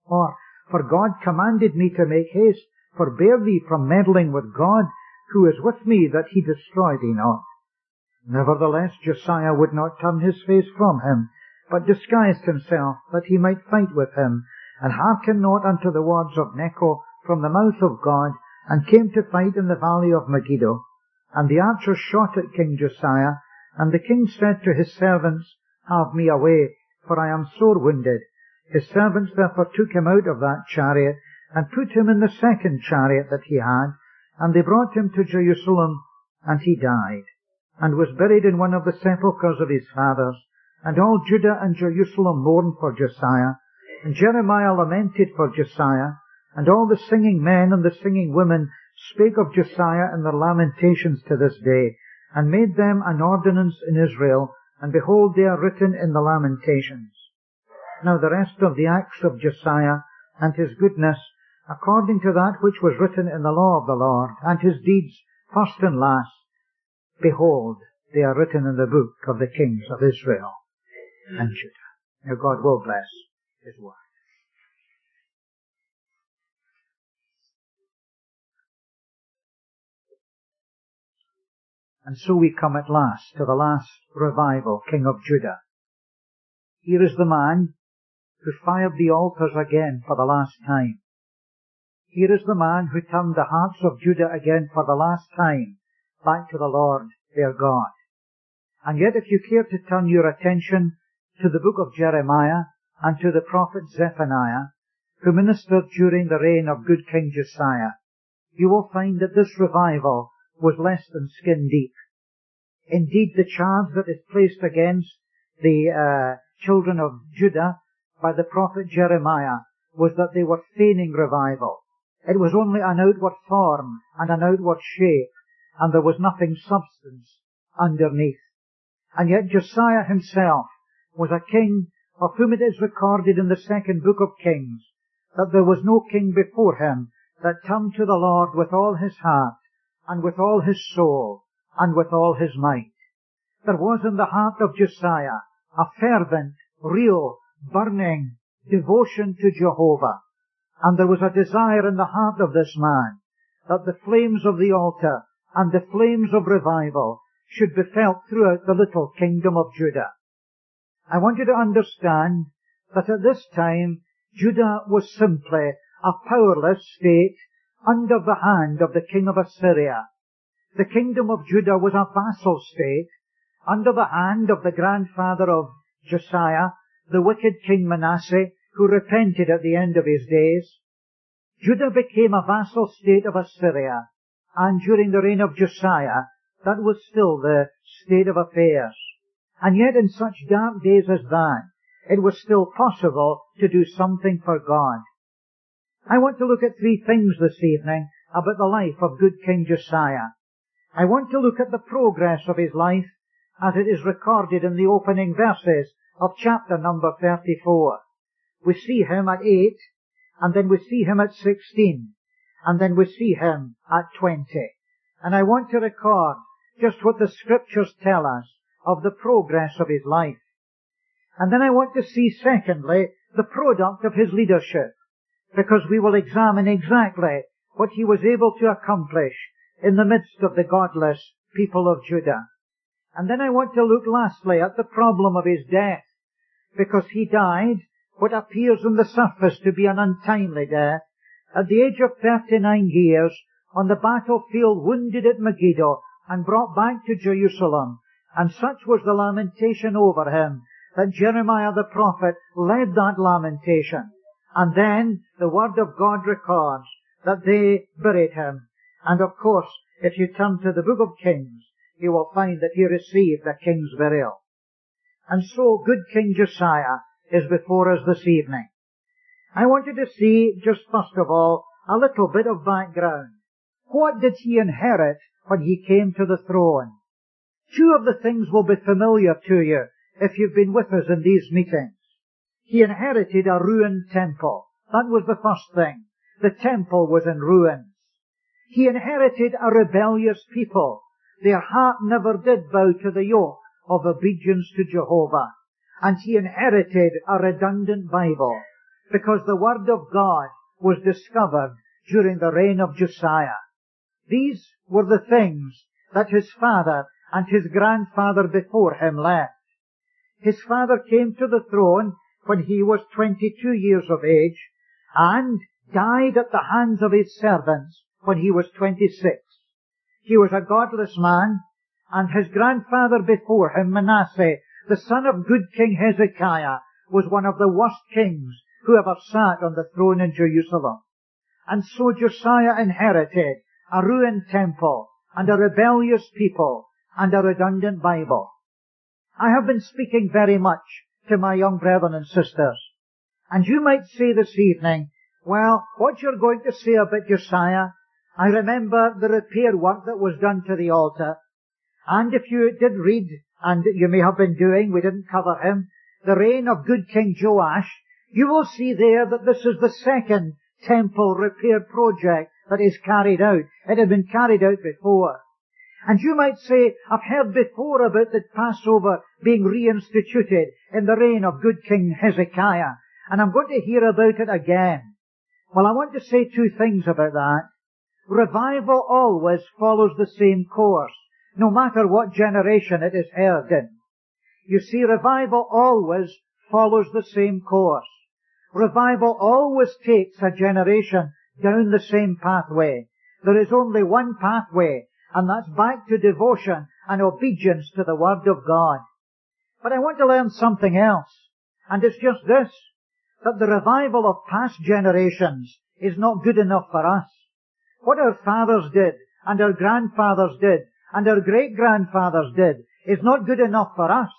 Or, for God commanded me to make haste, forbear thee from meddling with God, who is with me, that he destroy thee not. Nevertheless, Josiah would not turn his face from him, but disguised himself, that he might fight with him, and hearkened not unto the words of Necho from the mouth of God, and came to fight in the valley of Megiddo. And the archers shot at King Josiah, and the king said to his servants, Have me away, for I am sore wounded. His servants therefore took him out of that chariot, and put him in the second chariot that he had, and they brought him to Jerusalem, and he died, and was buried in one of the sepulchres of his fathers. And all Judah and Jerusalem mourned for Josiah, and Jeremiah lamented for Josiah, and all the singing men and the singing women spake of Josiah in their lamentations to this day, and made them an ordinance in Israel, and behold, they are written in the lamentations. Now the rest of the acts of Josiah, and his goodness, according to that which was written in the law of the Lord, and his deeds, first and last, behold, they are written in the book of the kings of Israel and Judah. Now God will bless his word. And so we come at last to the last revival, king of Judah. Here is the man who fired the altars again for the last time. Here is the man who turned the hearts of Judah again for the last time back to the Lord their God. And yet if you care to turn your attention to the book of Jeremiah and to the prophet Zephaniah, who ministered during the reign of good King Josiah, you will find that this revival was less than skin deep. Indeed, the charge that is placed against the children of Judah by the prophet Jeremiah was that they were feigning revival. It was only an outward form and an outward shape, and there was nothing substance underneath. And yet Josiah himself was a king of whom it is recorded in the second book of Kings that there was no king before him that turned to the Lord with all his heart, and with all his soul, and with all his might. There was in the heart of Josiah a fervent, real, burning devotion to Jehovah. And there was a desire in the heart of this man that the flames of the altar and the flames of revival should be felt throughout the little kingdom of Judah. I want you to understand that at this time Judah was simply a powerless state under the hand of the king of Assyria. The kingdom of Judah was a vassal state under the hand of the grandfather of Josiah, the wicked King Manasseh, who repented at the end of his days. Judah became a vassal state of Assyria, and during the reign of Josiah, that was still the state of affairs. And yet in such dark days as that, it was still possible to do something for God. I want to look at three things this evening about the life of good King Josiah. I want to look at the progress of his life as it is recorded in the opening verses of chapter number 34. We see him at 8, and then we see him at 16, and then we see him at 20. And I want to record just what the scriptures tell us of the progress of his life. And then I want to see, secondly, the product of his leadership, because we will examine exactly what he was able to accomplish in the midst of the godless people of Judah. And then I want to look lastly at the problem of his death, because he died what appears on the surface to be an untimely death, at the age of 39 years, on the battlefield, wounded at Megiddo, and brought back to Jerusalem. And such was the lamentation over him, that Jeremiah the prophet led that lamentation. And then the word of God records that they buried him. And of course, if you turn to the book of Kings, you will find that he received a king's burial. And so good King Josiah is before us this evening. I want you to see, just first of all, a little bit of background. What did he inherit when he came to the throne? Two of the things will be familiar to you if you've been with us in these meetings. He inherited a ruined temple. That was the first thing. The temple was in ruins. He inherited a rebellious people. Their heart never did bow to the yoke of obedience to Jehovah. And he inherited a redundant Bible. because the Word of God was discovered during the reign of Josiah. These were the things that his father and his grandfather before him left. His father came to the throne when he was 22 years of age and died at the hands of his servants when he was 26. He was a godless man, and his grandfather before him, Manasseh, the son of good King Hezekiah, was one of the worst kings who ever sat on the throne in Jerusalem. And so Josiah inherited a ruined temple and a rebellious people and a redundant Bible. I have been speaking very much to my young brethren and sisters. And you might say this evening, well, what you're going to say about Josiah, I remember the repair work that was done to the altar. And if you did read, and you may have been doing, we didn't cover him, the reign of good King Joash, you will see there that this is the second temple repair project that is carried out. It had been carried out before. And you might say, I've heard before about the Passover being reinstituted in the reign of good King Hezekiah, and I'm going to hear about it again. Well, I want to say two things about that. Revival always follows the same course, no matter what generation it is heard in. You see, revival always follows the same course. Revival always takes a generation down the same pathway. There is only one pathway, and that's back to devotion and obedience to the Word of God. But I want to learn something else, and it's just this, that the revival of past generations is not good enough for us. What our fathers did, and our grandfathers did, and our great-grandfathers did, is not good enough for us.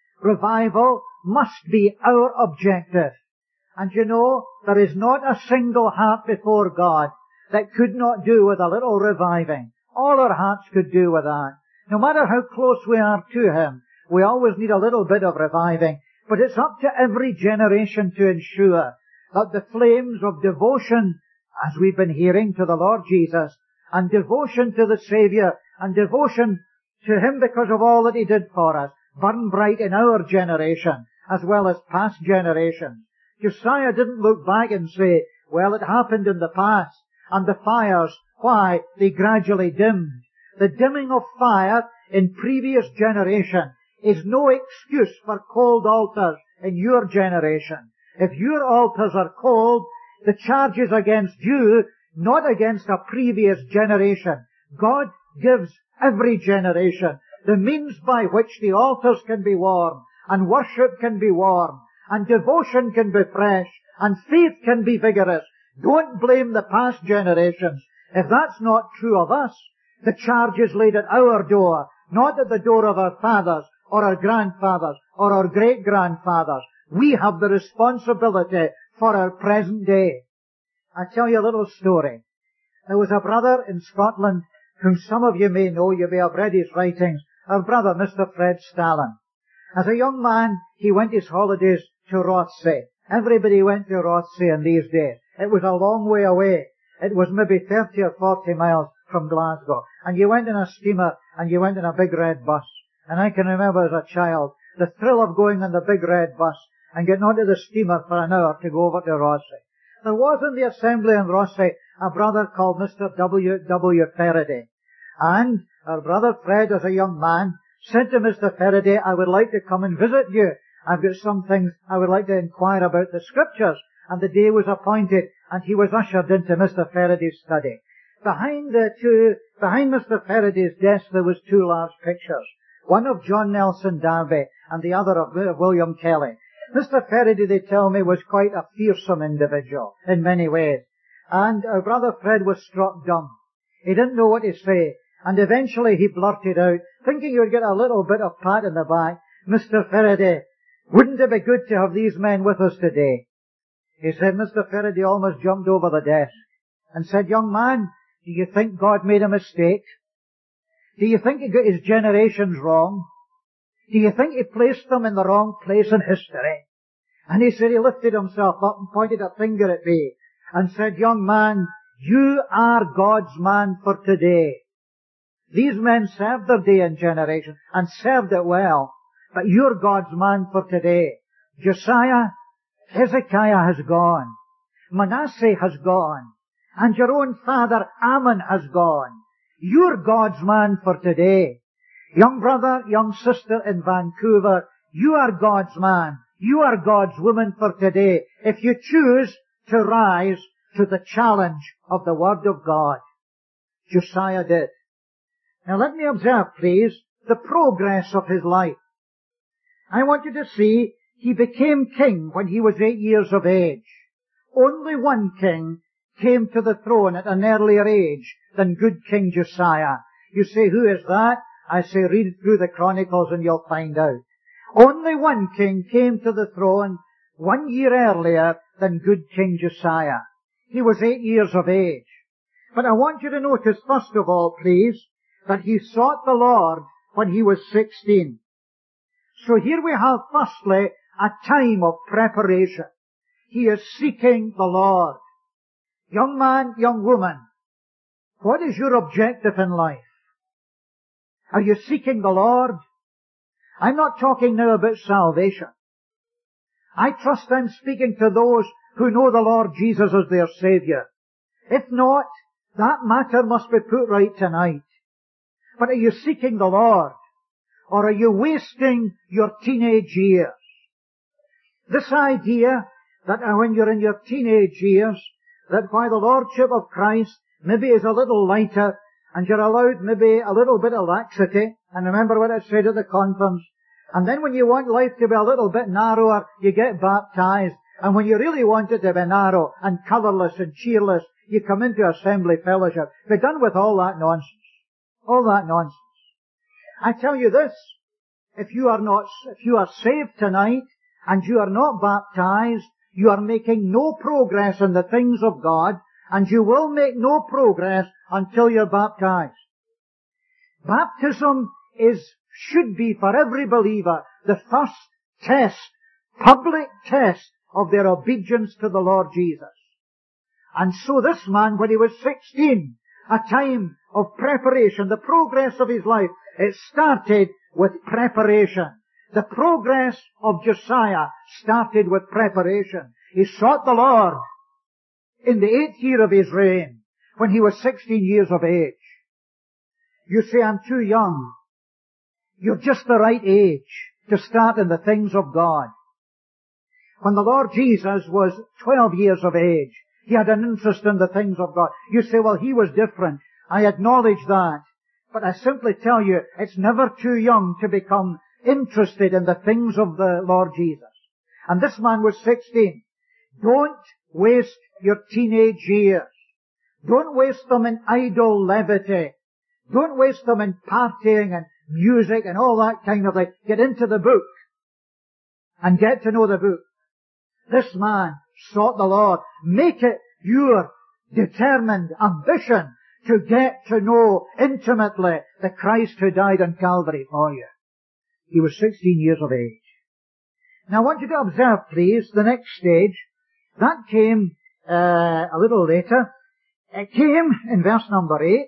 Revival must be our objective. And you know, there is not a single heart before God that could not do with a little reviving. All our hearts could do with that. No matter how close we are to Him, we always need a little bit of reviving. But it's up to every generation to ensure that the flames of devotion, as we've been hearing, to the Lord Jesus, and devotion to the Saviour, and devotion to Him because of all that He did for us, burn bright in our generation, as well as past generations. Josiah didn't look back and say, well, it happened in the past, and the fires, why, they gradually dimmed. The dimming of fire in previous generation is no excuse for cold altars in your generation. If your altars are cold, the charge is against you, not against a previous generation. God gives every generation the means by which the altars can be warm, and worship can be warm, and devotion can be fresh, and faith can be vigorous. Don't blame the past generations. If that's not true of us, the charge is laid at our door, not at the door of our fathers, or our grandfathers, or our great-grandfathers. We have the responsibility for our present day. I'll tell you a little story. There was a brother in Scotland whom some of you may know, you may have read his writings, our brother Mr. Fred Stalin. As a young man, he went his holidays to Rothsay. Everybody went to Rothsay in these days. It was a long way away. It was maybe 30 or 40 miles from Glasgow. And you went in a steamer, and you went in a big red bus. And I can remember as a child, the thrill of going on the big red bus and getting onto the steamer for an hour to go over to Rothsay. There was in the assembly in Rothsay a brother called Mr. W. Faraday. And our brother Fred, as a young man, said to Mr. Faraday, I would like to come and visit you. I've got some things I would like to inquire about the Scriptures. And the day was appointed, and he was ushered into Mr. Faraday's study. Behind Mr. Faraday's desk there was two large pictures. One of John Nelson Darby, and the other of William Kelly. Mr. Faraday, they tell me, was quite a fearsome individual in many ways. And our brother Fred was struck dumb. He didn't know what to say. And eventually he blurted out, thinking he would get a little bit of pat in the back, Mr. Faraday, wouldn't it be good to have these men with us today? He said, Mr. Faraday almost jumped over the desk and said, young man, do you think God made a mistake? Do you think He got His generations wrong? Do you think He placed them in the wrong place in history? And he said, he lifted himself up and pointed a finger at me and said, young man, you are God's man for today. These men served their day and generation and served it well, but you're God's man for today. Josiah, Hezekiah has gone. Manasseh has gone. And your own father Ammon has gone. You're God's man for today. Young brother, young sister in Vancouver, you are God's man. You are God's woman for today, if you choose to rise to the challenge of the Word of God. Josiah did. Now let me observe, please, the progress of his life. I want you to see he became king when he was 8 years of age. Only one king came to the throne at an earlier age than good King Josiah. You say, who is that? I say, read through the Chronicles and you'll find out. Only one king came to the throne 1 year earlier than good King Josiah. He was 8 years of age. But I want you to notice, first of all, please, that he sought the Lord when he was 16. So here we have, firstly, a time of preparation. He is seeking the Lord. Young man, young woman, what is your objective in life? Are you seeking the Lord? I'm not talking now about salvation. I trust I'm speaking to those who know the Lord Jesus as their Saviour. If not, that matter must be put right tonight. But are you seeking the Lord? Or are you wasting your teenage years? This idea that when you're in your teenage years, that by the Lordship of Christ maybe is a little lighter, and you're allowed maybe a little bit of laxity, and remember what I said at the conference, and then when you want life to be a little bit narrower, you get baptized, and when you really want it to be narrow and colourless and cheerless, you come into assembly fellowship. Be done with all that nonsense. All that nonsense. I tell you this, if you are saved tonight, and you are not baptized, you are making no progress in the things of God, and you will make no progress until you're baptized. Baptism should be for every believer the first test, public test of their obedience to the Lord Jesus. And so this man, when he was 16, a time of preparation, the progress of his life, it started with preparation. The progress of Josiah started with preparation. He sought the Lord in the 8th year of his reign, when he was 16 years of age. You say, I'm too young. You're just the right age to start in the things of God. When the Lord Jesus was 12 years of age, he had an interest in the things of God. You say, well, he was different. I acknowledge that. But I simply tell you, it's never too young to become interested in the things of the Lord Jesus. And this man was 16. Don't waste your teenage years. Don't waste them in idle levity. Don't waste them in partying and music and all that kind of thing. Get into the book and get to know the book. This man sought the Lord. Make it your determined ambition to get to know intimately the Christ who died on Calvary for you. He was 16 years of age. Now I want you to observe, please, the next stage. That came a little later. It came in verse number 3,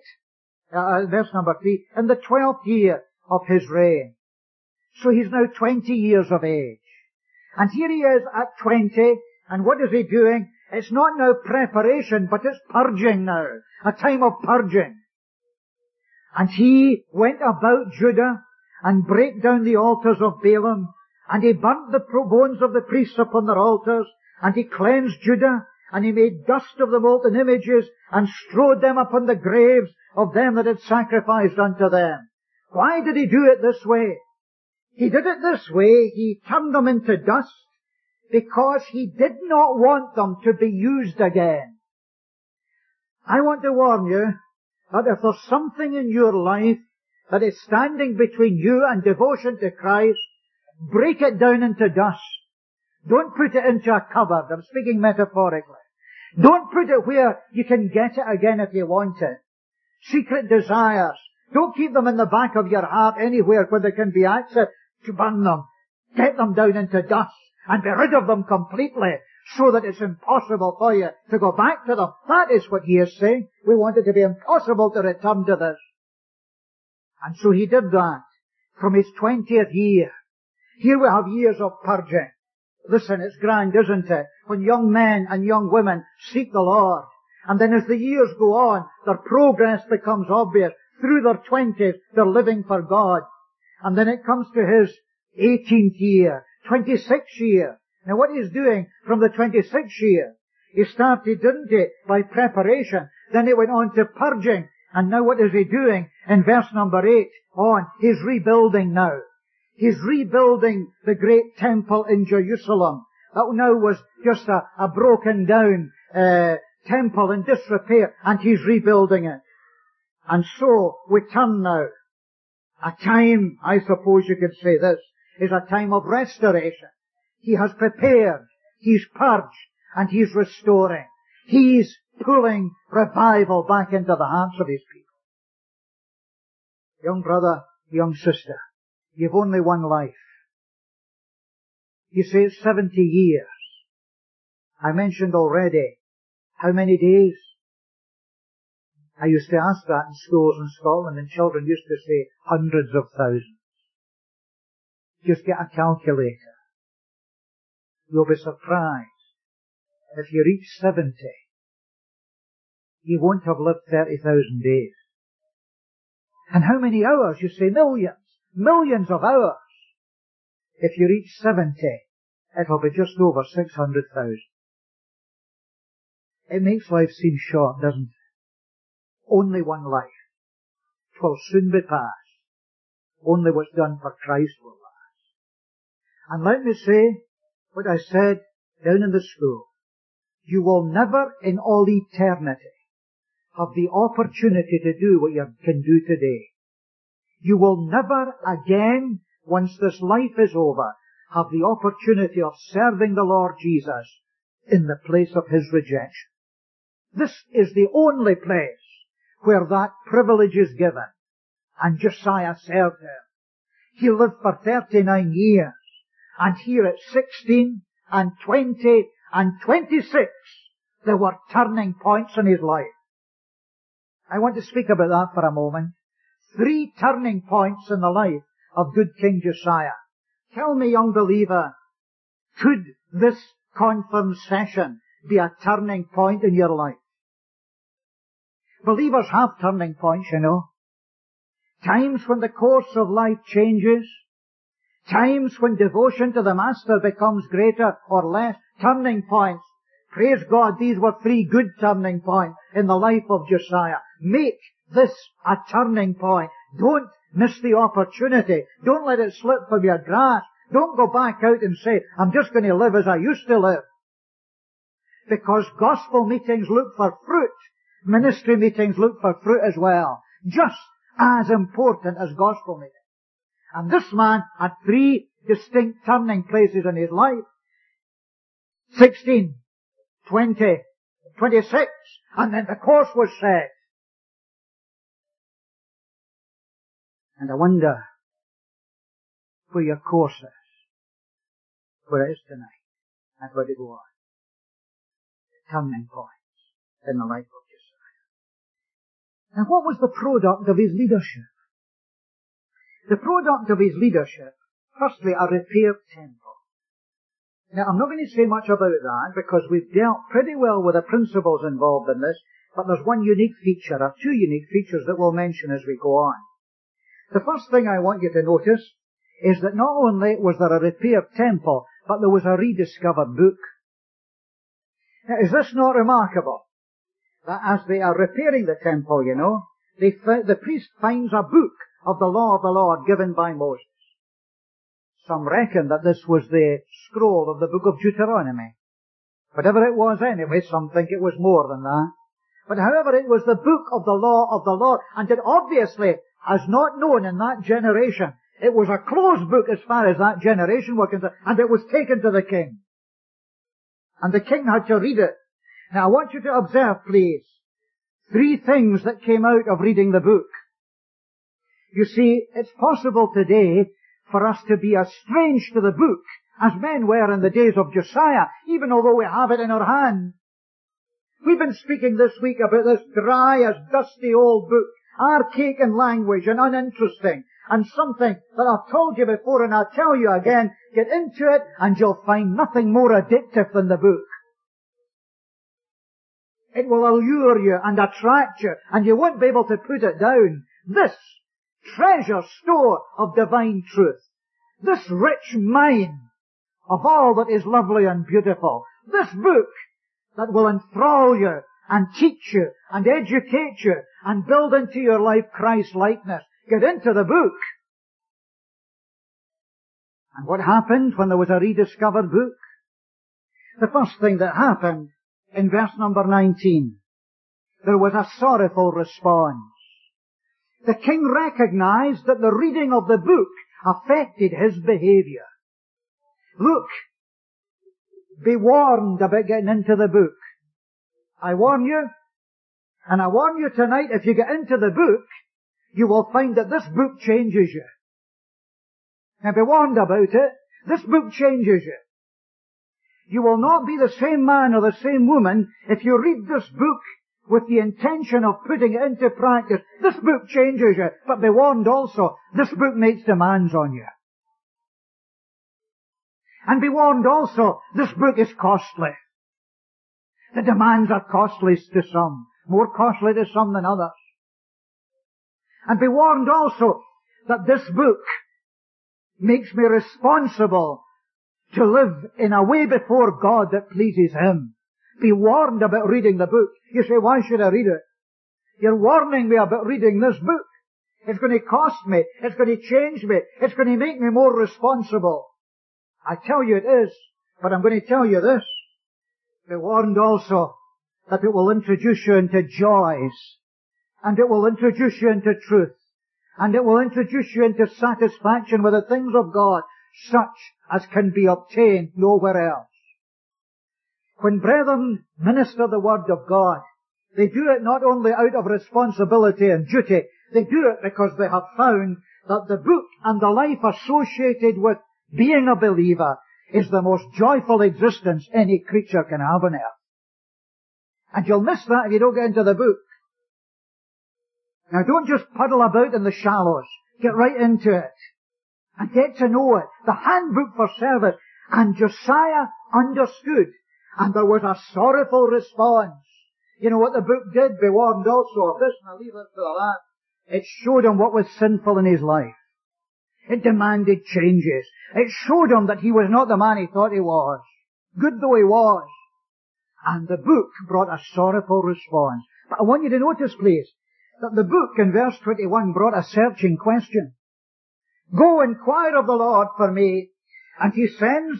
in the 12th year of his reign. So he's now 20 years of age. And here he is at 20, and what is he doing? It's not now preparation, but it's purging now. A time of purging. And he went about Judah and brake down the altars of Baalim, and he burnt the bones of the priests upon their altars, and he cleansed Judah, and he made dust of the molten images, and strewed them upon the graves of them that had sacrificed unto them. Why did he do it this way? He did it this way, he turned them into dust, because he did not want them to be used again. I want to warn you that if there's something in your life that is standing between you and devotion to Christ, break it down into dust. Don't put it into a cupboard. I'm speaking metaphorically. Don't put it where you can get it again if you want it. Secret desires. Don't keep them in the back of your heart anywhere where there can be access to burn them. Get them down into dust and be rid of them completely so that it's impossible for you to go back to them. That is what he is saying. We want it to be impossible to return to this. And so he did that from his 20th year. Here we have years of purging. Listen, it's grand, isn't it? When young men and young women seek the Lord, and then as the years go on, their progress becomes obvious. Through their 20s, they're living for God. And then it comes to his 18th year, 26th year. Now what he's doing from the 26th year, he started, didn't he, by preparation. Then he went on to purging. And now what is he doing? In verse number 8 on, he's rebuilding now. He's rebuilding the great temple in Jerusalem. That now was just a broken down temple in disrepair, and he's rebuilding it. And so we turn now. A time, I suppose you could say this, is a time of restoration. He has prepared, he's purged, and he's restoring. He's pulling revival back into the hearts of his people. Young brother, young sister, you've only one life. You say it's 70 years. I mentioned already how many days. I used to ask that in schools in Scotland, and children used to say hundreds of thousands. Just get a calculator. You'll be surprised. If you reach 70, you won't have lived 30,000 days. And how many hours? You say millions. Millions of hours. If you reach 70, it'll be just over 600,000. It makes life seem short, doesn't it? Only one life. 'Twill soon be past. Only what's done for Christ will last. And let me say what I said down in the school. You will never in all eternity have the opportunity to do what you can do today. You will never again, once this life is over, have the opportunity of serving the Lord Jesus in the place of his rejection. This is the only place where that privilege is given. And Josiah served him. He lived for 39 years. And here at 16 and 20 and 26, there were turning points in his life. I want to speak about that for a moment. 3 turning points in the life of good King Josiah. Tell me, young believer, could this conference session be a turning point in your life? Believers have turning points, you know. Times when the course of life changes. Times when devotion to the Master becomes greater or less. Turning points. Praise God, these were 3 good turning points in the life of Josiah. Make this a turning point. Don't miss the opportunity. Don't let it slip from your grasp. Don't go back out and say, I'm just going to live as I used to live. Because gospel meetings look for fruit. Ministry meetings look for fruit as well. Just as important as gospel meetings. And this man had 3 distinct turning places in his life. 16, 20, 26, and then the course was set. And I wonder where your course is, where it is tonight, and where to go on. The turning points in the life of Josiah. Now what was the product of his leadership? The product of his leadership, firstly, a repaired temple. Now, I'm not going to say much about that because we've dealt pretty well with the principles involved in this, but there's one unique feature, or 2 unique features that we'll mention as we go on. The first thing I want you to notice is that not only was there a repaired temple, but there was a rediscovered book. Now, is this not remarkable? That as they are repairing the temple, you know, the priest finds a book of the law of the Lord given by Moses. Some reckon that this was the scroll of the book of Deuteronomy. Whatever it was anyway, some think it was more than that. But however, it was the book of the law of the Lord, and it obviously, as not known in that generation, it was a closed book as far as that generation was concerned, and it was taken to the king. And the king had to read it. Now I want you to observe, please, 3 things that came out of reading the book. You see, it's possible today for us to be as strange to the book as men were in the days of Josiah, even although we have it in our hand. We've been speaking this week about this dry as dusty old book, archaic in language and uninteresting. and something that I've told you before and I'll tell you again. Get into it and you'll find nothing more addictive than the book. It will allure you and attract you and you won't be able to put it down. This treasure store of divine truth. This rich mine of all that is lovely and beautiful. This book that will enthrall you and teach you and educate you and build into your life Christ-likeness. Get into the book. And what happened when there was a rediscovered book? The first thing that happened in verse number 19, there was a sorrowful response. The king recognized that the reading of the book affected his behavior. Look, be warned about getting into the book. I warn you, and I warn you tonight, if you get into the book, you will find that this book changes you. Now be warned about it. This book changes you. You will not be the same man or the same woman if you read this book with the intention of putting it into practice. This book changes you, but be warned also, this book makes demands on you. And be warned also, this book is costly. The demands are costly to some, more costly to some than others. And be warned also that this book makes me responsible to live in a way before God that pleases Him. Be warned about reading the book. You say, why should I read it? You're warning me about reading this book. It's going to cost me. It's going to change me. It's going to make me more responsible. I tell you it is, but I'm going to tell you this. Be warned also that it will introduce you into joys, and it will introduce you into truth, and it will introduce you into satisfaction with the things of God, such as can be obtained nowhere else. When brethren minister the Word of God, they do it not only out of responsibility and duty, they do it because they have found that the book and the life associated with being a believer is the most joyful existence any creature can have on earth. And you'll miss that if you don't get into the book. Now don't just puddle about in the shallows. Get right into it. And get to know it. The handbook for service. And Josiah understood. And there was a sorrowful response. You know what the book did? Be warned also of this, and I'll leave it to the last. It showed him what was sinful in his life. It demanded changes. It showed him that he was not the man he thought he was, good though he was. And the book brought a sorrowful response. But I want you to notice, please, that the book in verse 21 brought a searching question. Go inquire of the Lord for me. And he sends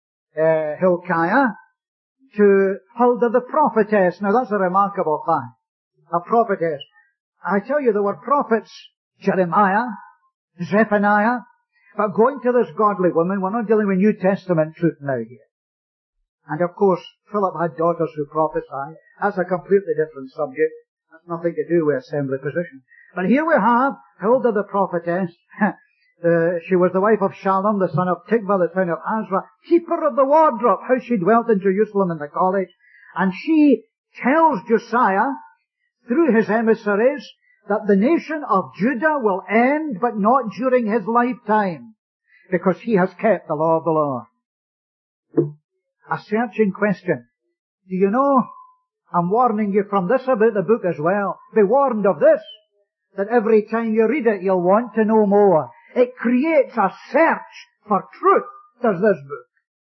Hilkiah to Huldah the prophetess. Now that's a remarkable fact. A prophetess. I tell you, there were prophets, Jeremiah, Zephaniah, but going to this godly woman, we're not dealing with New Testament truth now here. And of course, Philip had daughters who prophesied. That's a completely different subject. That's nothing to do with assembly position. But here we have Huldah the prophetess. She was the wife of Shallum, the son of Tikva, the son of Azra, keeper of the wardrobe, how she dwelt in Jerusalem in the college. And she tells Josiah, through his emissaries, that the nation of Judah will end, but not during his lifetime, because he has kept the law of the Lord. A searching question. Do you know, I'm warning you from this about the book as well. Be warned of this, that every time you read it, you'll want to know more. It creates a search for truth, does this book.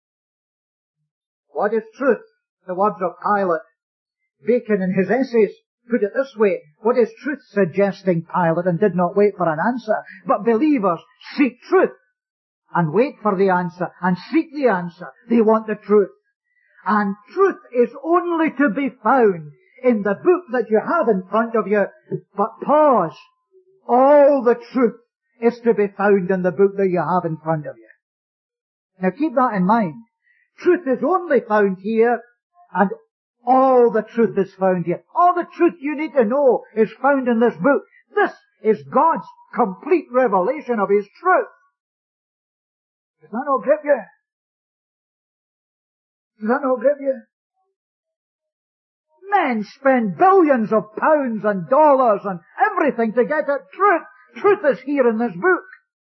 What is truth? The words of Pilate. Bacon in his essays put it this way. What is truth? Suggesting Pilate, and did not wait for an answer. But believers seek truth and wait for the answer and seek the answer. They want the truth. And truth is only to be found in the book that you have in front of you. But pause. All the truth is to be found in the book that you have in front of you. Now keep that in mind. Truth is only found here, and all the truth is found here. All the truth you need to know is found in this book. This is God's complete revelation of His truth. Does that not grip you? Does that not grip you? Men spend billions of pounds and dollars and everything to get at truth. Truth is here in this book.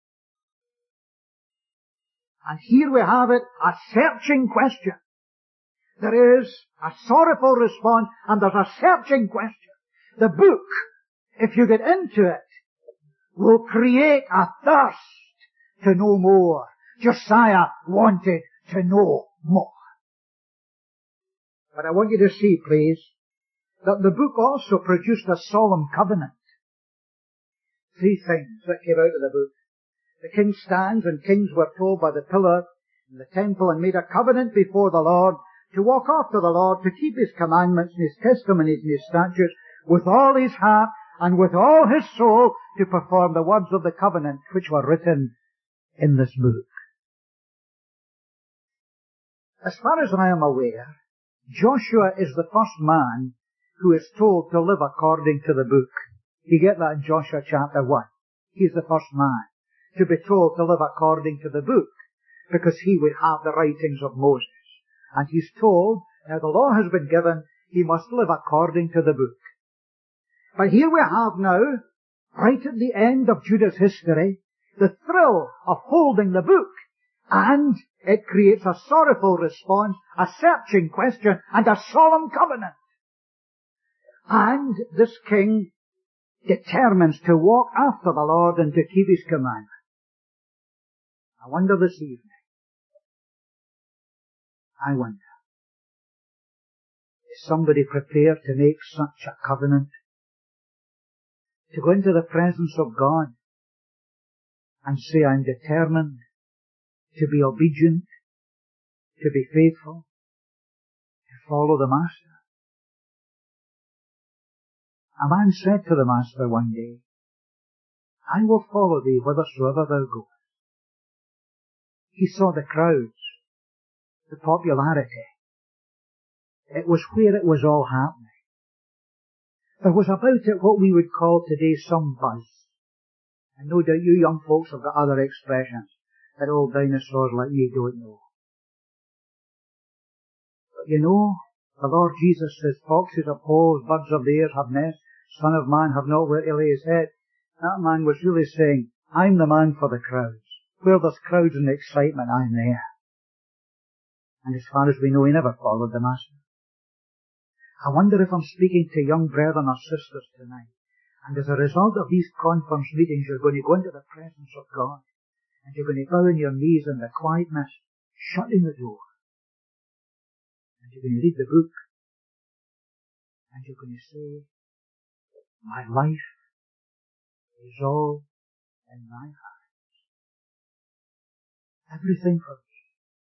And here we have it, a searching question. There is a sorrowful response, and there's a searching question. The book, if you get into it, will create a thirst to know more. Josiah wanted to know more. But I want you to see, please, that the book also produced a solemn covenant. 3 things that came out of the book. The king stands, and kings were told by the pillar in the temple, and made a covenant before the Lord to walk after the Lord, to keep His commandments and His testimonies and His statutes with all his heart and with all his soul, to perform the words of the covenant which were written in this book. As far as I am aware, Joshua is the first man who is told to live according to the book. You get that in Joshua chapter 1. He's the first man to be told to live according to the book, because he would have the writings of Moses. And he's told, now the law has been given, he must live according to the book. But here we have now, right at the end of Judah's history, the thrill of holding the book. And it creates a sorrowful response, a searching question, and a solemn covenant. And this king determines to walk after the Lord and to keep His commandments. I wonder this evening, is somebody prepared to make such a covenant? To go into the presence of God and say, I'm determined to be obedient, to be faithful, to follow the Master. A man said to the Master one day, I will follow thee whithersoever thou goest. He saw the crowds, the popularity. It was where it was all happening. There was about it what we would call today some buzz. And no doubt you young folks have got other expressions that old dinosaurs like me don't know. But you know, the Lord Jesus says, foxes have holes, birds of the air have nests, Son of Man have not where to lay his head. That man was really saying, I'm the man for the crowds. Where there's crowds and excitement, I'm there. And as far as we know, he never followed the Master. I wonder if I'm speaking to young brethren or sisters tonight, and as a result of these conference meetings, you're going to go into the presence of God, and you're going to bow on your knees in the quietness, shutting the door, and you're going to read the book, and you're going to say, my life is all in thy hands. Everything for me.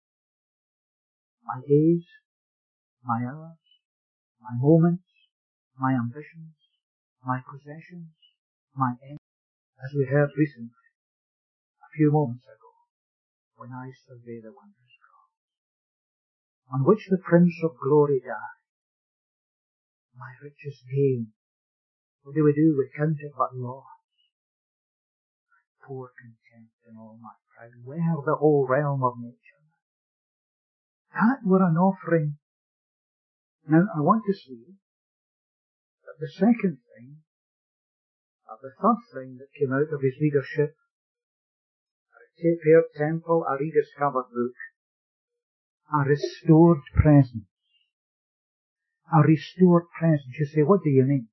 My days, my hours, my moments, my ambitions, my possessions, my end. As we heard recently, a few moments ago, when I survey the wondrous cross, on which the Prince of Glory died, my richest gain. What do? We count it but loss. Poor content in all my pride, where the whole realm of nature. That were an offering. Now I want to see that the second thing, or the third thing that came out of his leadership, a repaired temple, a rediscovered book, a restored presence. A restored presence. You say, what do you mean?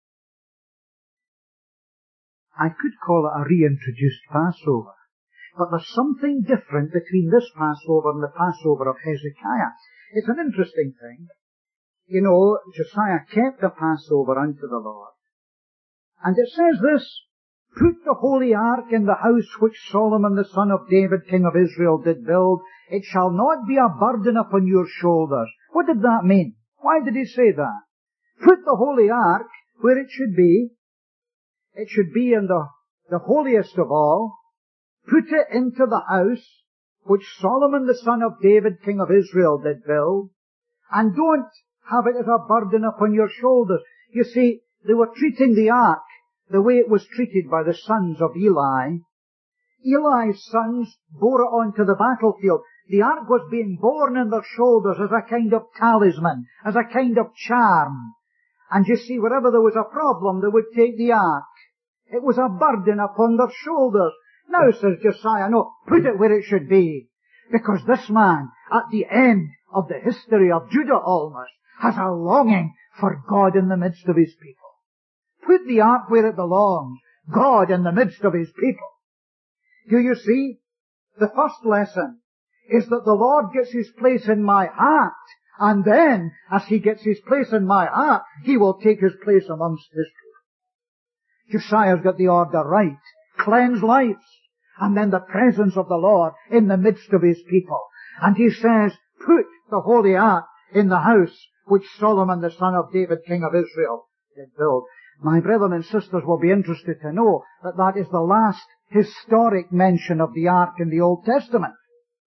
I could call it a reintroduced Passover. But there's something different between this Passover and the Passover of Hezekiah. It's an interesting thing. You know, Josiah kept the Passover unto the Lord. And it says this, put the holy ark in the house which Solomon the son of David, king of Israel, did build. It shall not be a burden upon your shoulders. What did that mean? Why did he say that? Put the holy ark where it should be. It should be in the holiest of all. Put it into the house which Solomon the son of David, king of Israel, did build. And don't have it as a burden upon your shoulders. You see, they were treating the ark the way it was treated by the sons of Eli. Eli's sons bore it onto the battlefield. The ark was being borne on their shoulders as a kind of talisman, as a kind of charm. And you see, wherever there was a problem, they would take the ark It was a burden upon their shoulders. Now, says Josiah, no, put it where it should be. Because this man, at the end of the history of Judah almost, has a longing for God in the midst of his people. Put the ark where it belongs. God in the midst of his people. Do you see? The first lesson is that the Lord gets his place in my heart. And then, as he gets his place in my heart, he will take his place amongst his people. Josiah's got the order right. Cleanse lives. And then the presence of the Lord in the midst of his people. And he says, put the holy ark in the house which Solomon the son of David, king of Israel, did build. My brethren and sisters will be interested to know that that is the last historic mention of the ark in the Old Testament.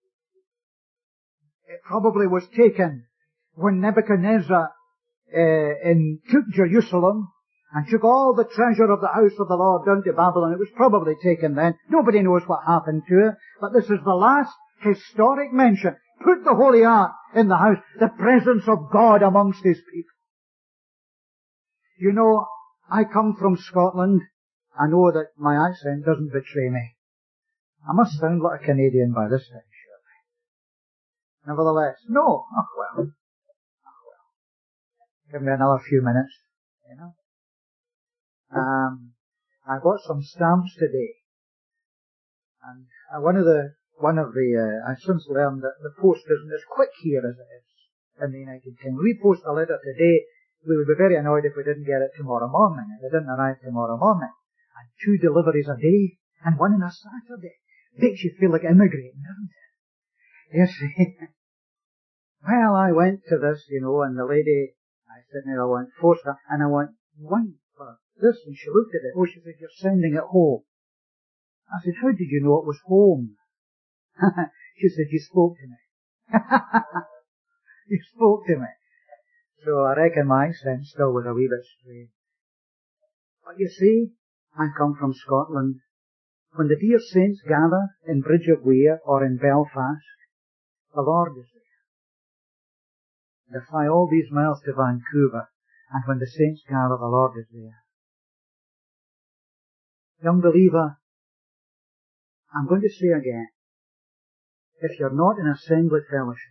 It probably was taken when Nebuchadnezzar took Jerusalem and took all the treasure of the house of the Lord down to Babylon. It was probably taken then. Nobody knows what happened to it. But this is the last historic mention. Put the holy ark in the house, the presence of God amongst his people. You know, I come from Scotland. I know that my accent doesn't betray me. I must sound like a Canadian by this time, surely. Nevertheless, no. Oh well. Give me another few minutes, you know. I got some stamps today. And I've since learned that the post isn't as quick here as it is in the United Kingdom. We post a letter today, we would be very annoyed if we didn't get it tomorrow morning. If it didn't arrive tomorrow morning. And 2 deliveries a day, and 1 on a Saturday. Makes you feel like immigrating, doesn't it? You see. Well, I went to this, you know, and the lady, I said, I want 4 stamps, and I want 1 for this, and she looked at it. Oh, she said, you're sending it home. I said, how did you know it was home? She said, you spoke to me. You spoke to me. So I reckon my accent still was a wee bit strange. But you see, I come from Scotland. When the dear saints gather in Bridge of Weir or in Belfast, the Lord is there. They fly all these miles to Vancouver, and when the saints gather, the Lord is there. Young believer, I'm going to say again, if you're not in assembly fellowship,